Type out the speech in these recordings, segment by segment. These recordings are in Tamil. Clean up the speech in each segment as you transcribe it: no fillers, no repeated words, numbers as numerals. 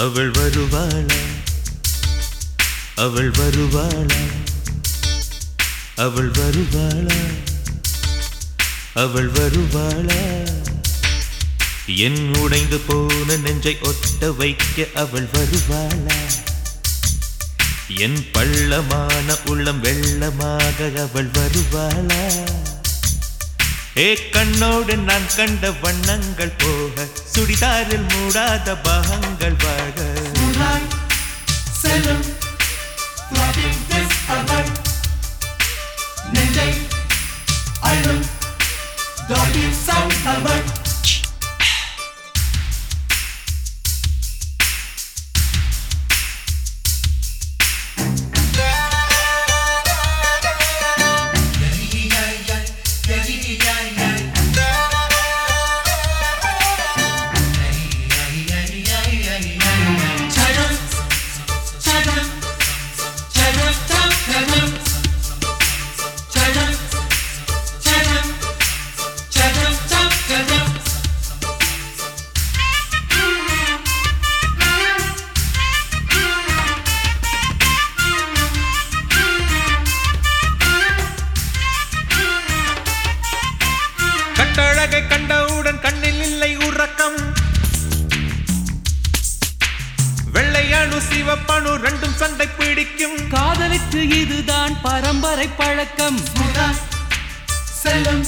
அவள் வருவாளா அவள் வருவாளா அவள் வருவாளா அவள் வருவாளா என் உடைந்து போன நெஞ்சை ஒட்ட வைக்க அவள் வருவாளா என் பள்ளமான உள்ளம் வெள்ளமாக அவள் வருவாளா ஏ கண்ணோடு நான் கண்ட வண்ணங்கள் போக சுடிதாரில் மூடாத பாகங்கள் வாழ செல்லும் நெஞ்சை அழும் டாகி சவுண்ட் அவள் கட்டழகை கண்டவுடன் கண்ணில் இல்லை உறக்கம் வெள்ளையணு சிவப்பணு ரெண்டும் சண்டை பிடிக்கும் காதலுக்கு இதுதான் பரம்பரை பழக்கம் செல்லும்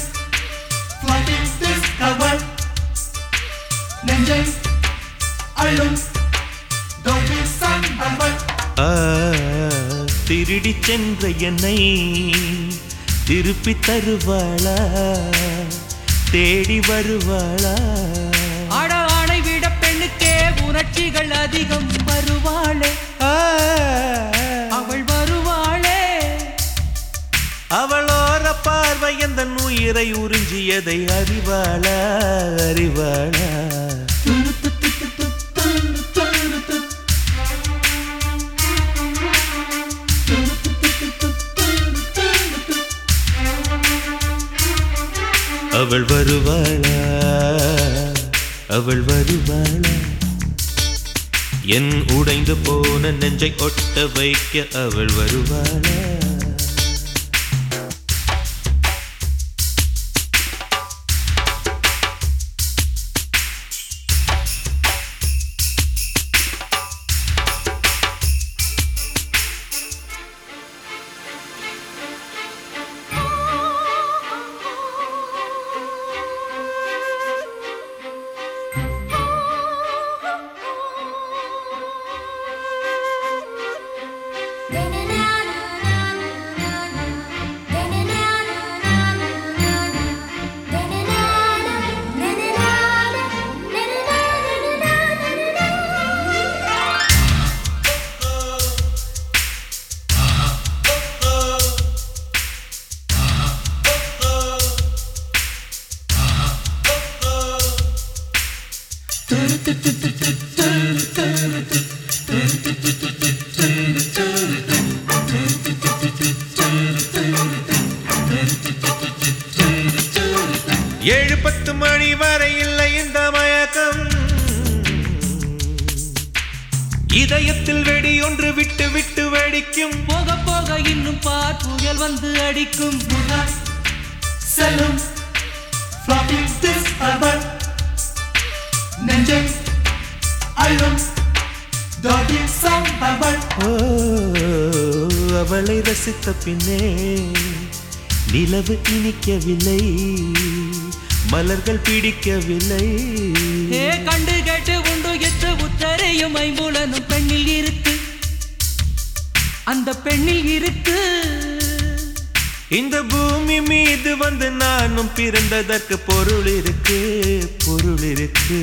அவள் நெஞ்சை அழும் டாகி சவுண்ட் அவள் திருடி சென்ற என்னை திருப்பி தருவாளா தேடி வருவாளா அட ஆணை விட பெண்ணுக்கே உணர்ச்சிகள் அதிகம் வருவாளே அவள் வருவாளே அவளோர பார்வை எந்த உயிரை உறிஞ்சியதை அறிவாளா அறிவாளா அவள் வருவாளா அவள் வருவாளா என் உடைந்து போன நெஞ்சை ஒட்ட வைக்க அவள் வருவாளா ஏழு 10 மணி வரை இல்லை இந்த மயக்கம் இதயத்தில் வெடி ஒன்று விட்டு விட்டு வெடிக்கும் போக போக இன்னும் பார் புயல் வந்து அடிக்கும் செல்லும் அவள் நெஞ்சை அழும் டாகி சவுண்ட் அவள் அவளை ரசித்த பின்னே நிலவு இனிக்கவில்லை மலர்கள் பிடிக்கவில்லை கண்டு கேட்டு உண்டு எத்து உத்தரையும் ஐம்புலனும் பெண்ணில் இருக்கு அந்த பெண்ணில் இருக்கு இந்த பூமி மீது வந்து நானும் பிறந்ததற்கு பொருள் இருக்கு பொருள் இருக்கு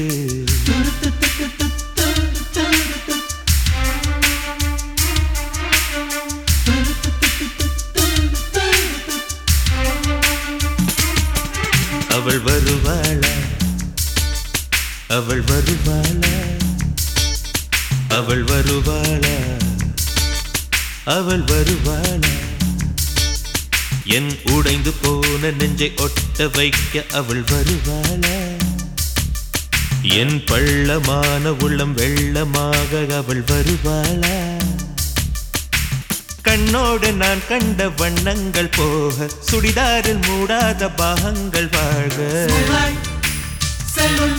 அவள் வருவாளா அவள் வருவாளா அவள் வருவாளா அவள் வருவாளா என் உடைந்து போன நெஞ்சை ஒட்ட வைக்க அவள் வருவாளா என் பள்ளமான உள்ளம் வெள்ளமாக அவள் வருவாளா கண்ணோடு நான் கண்ட வண்ணங்கள் போக சுடிதாரில் மூடாத பாகங்கள் வாழ்க செல்லும்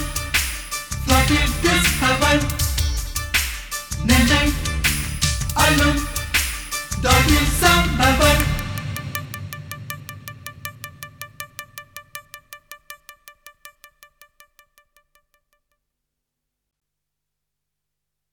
நெஞ்சை அள்ளும்